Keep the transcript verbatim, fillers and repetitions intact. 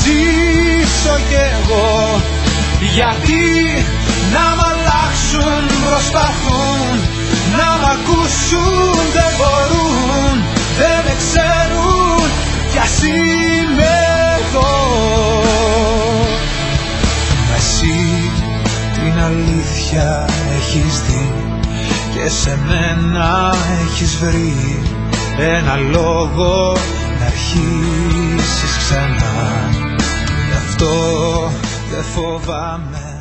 ζήσω κι εγώ. Γιατί να μ' αλλάξουν προσπαθούν, να μ' ακούσουν δεν μπορούν, δεν με ξέρουν κι ας είμαι εδώ. Μα εσύ την αλήθεια έχεις δει και σε μένα έχεις βρει ένα λόγο να αρχίσεις ξανά. Γι' αυτό δεν φοβάμαι